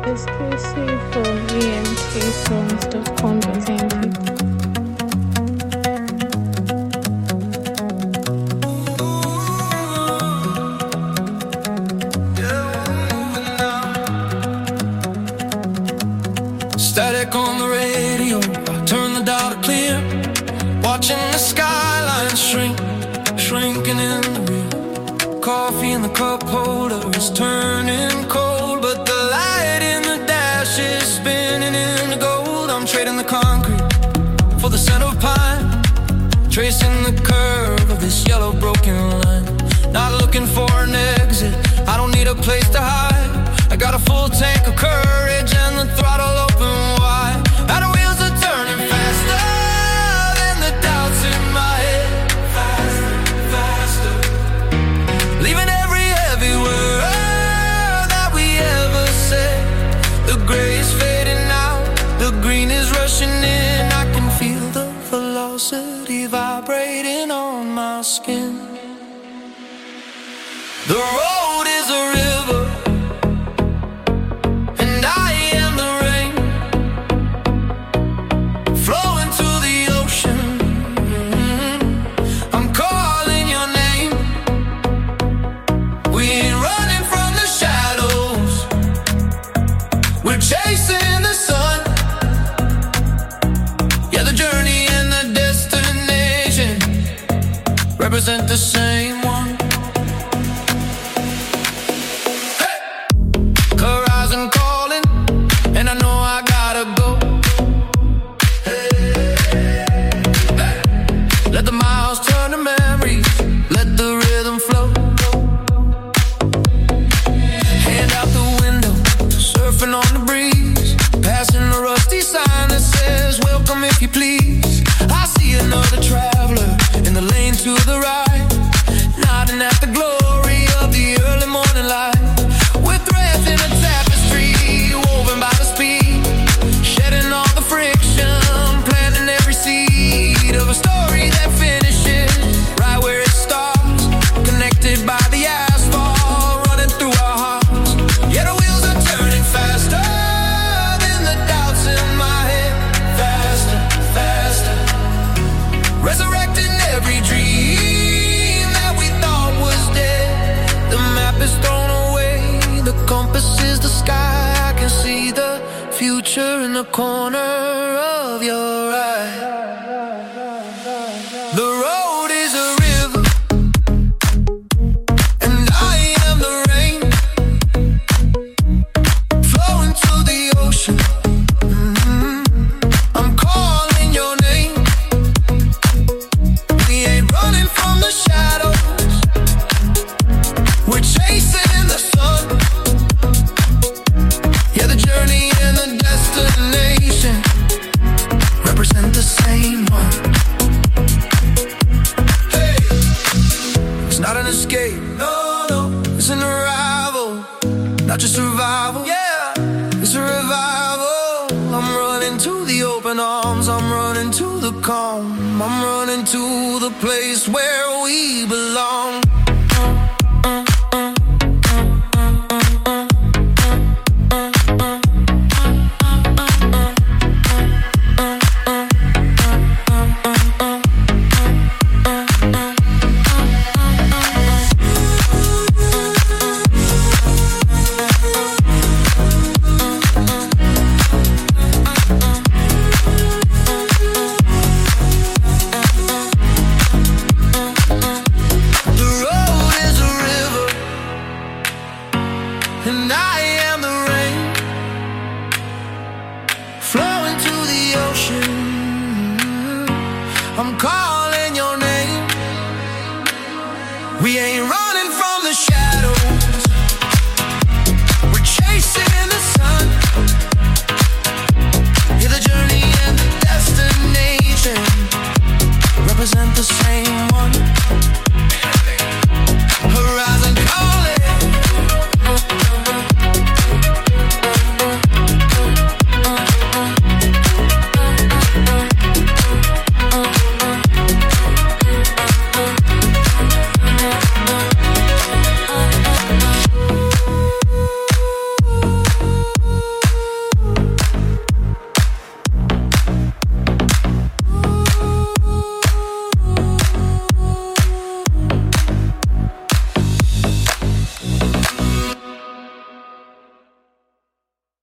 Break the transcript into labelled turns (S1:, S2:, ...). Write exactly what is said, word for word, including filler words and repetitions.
S1: Exclusive from e m t songs dot com dot n g.
S2: Static on the radio, I turn the dial to clear. Watching the skyline shrink, shrinking in the rear. Coffee in the cup holder is turning cold, but the light in the dash is spinning in the gold. I'm trading the concrete for the scent of pine, tracing the curve of this yellow broken line. Not looking for an exit, I don't need a place to hide. I got a full tank of courage and the throttle open wide. And the wheels are turning faster than the doubts in my head. Faster, faster. Leaving every heavy word that we ever said. The gray is fading out, the green is rushing in. I can feel the velocity vibrating on my skin. The road is a river, and I am the rain, flowing to the ocean. I'm calling your name. We ain't running from the shadows, we're chasing the sun. Yeah, the journey and the destination represent the same one. Let the miles turn to memories, let the rhythm flow. Hand out the window, surfing on the breeze, passing a rusty sign that says welcome if you please. I see another traveler in the lane to the right, nodding at the glory of the early morning light. With threads in a tapestry woven by the speed, shedding all the friction, planting every seed of a story that finishes right where it starts, connected by the asphalt running through our hearts. Yeah, the wheels are turning faster than the doubts in my head. Faster, faster. Resurrecting every dream that we thought was dead. The map is thrown away, the compass is the sky. I can see the future in the corner of your eye. The road is a river, and I am the rain, flowing to the ocean. Mm-hmm. I'm calling your name. We ain't running from the shadows, we're chasing the sun. Yeah, the journey and the destination represent the same one. It's not an escape, no, no, it's an arrival. Not just survival, yeah, it's a revival. I'm running to the open arms, I'm running to the calm, I'm running to the place where we belong. And I am the rain, flowing to the ocean. I'm calling your name. We ain't running from the shadows, we're chasing the sun. Yeah, the journey and the destination represent the same one.